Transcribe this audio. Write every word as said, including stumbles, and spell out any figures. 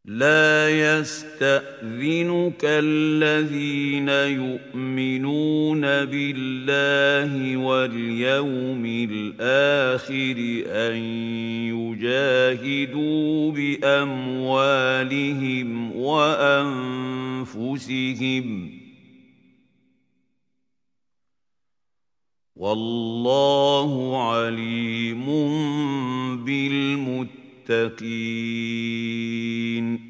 لا يستأذنك الذين يؤمنون بالله واليوم الآخر أن يجاهدوا بأموالهم وأنفسهم والله عليم بالمتقين